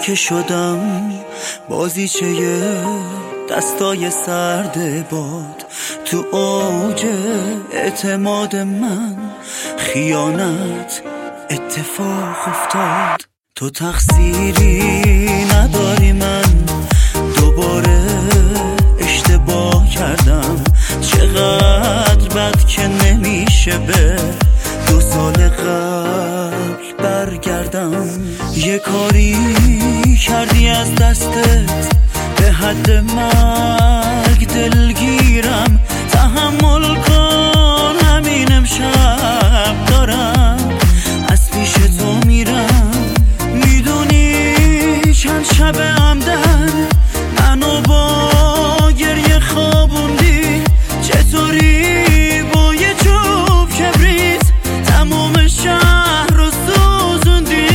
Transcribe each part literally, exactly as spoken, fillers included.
که شدم بازیچه دستای سرد باد، تو اوج اعتماد من خیانت اتفاق افتاد. تو تقصیری نداری، من دوباره اشتباه کردم. چقدر بد که نمیشه به دو سال قبل برگردم. یه کاری کردی از دستت به حد مرگ دلگیرم. تحمل کن همین امشب دارم از پیش تو میرم. میدونی چند شب عمدن منو با گریه خوابوندی. چطوری با یه چوب کبریت تمام شهر رو سوزوندی.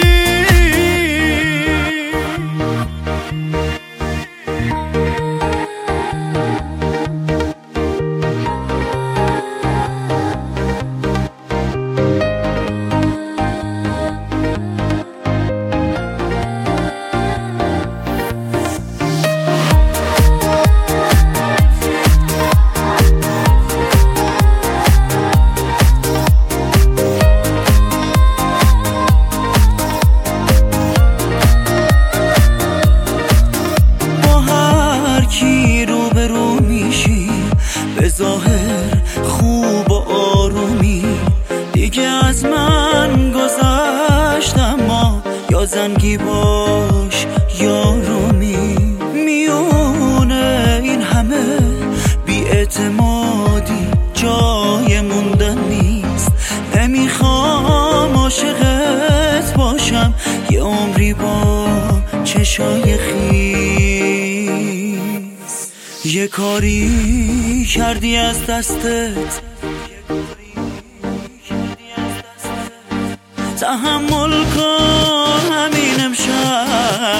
به ظاهر خوب و آرومی دیگه از من گذشت، اما یا زنگی باش یا رومی. میونه این همه بی‌اعتمادی جای موندن نیست. نمیخوام عاشقت باشم یه عمری با چشای خیس. یه کاری کردی از دستت تحمل کن همین امشب.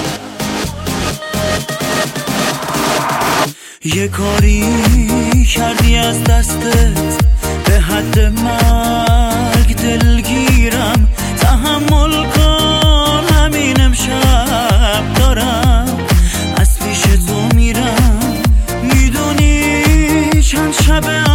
یه کاری کردی از دستت به حد مرگ دلگیرم. تحمل کن همین امشب دارم از پیش تو میرم. میدونی چند شب